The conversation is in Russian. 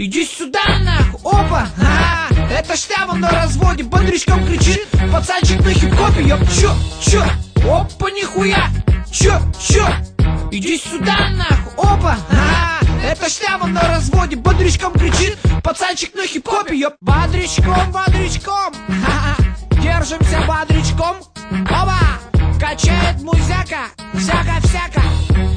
Иди сюда нахуй, опа, это шляпа на разводе, бодрячком кричит пацанчик на хип-хопе, ёп, чё, опа, нихуя, чё, иди сюда нахуй, опа, это шляпа на разводе, бодрячком кричит пацанчик на хип-хопе, ёп. Бодрячком, держимся бодрячком, опа, качает музяка, всяко.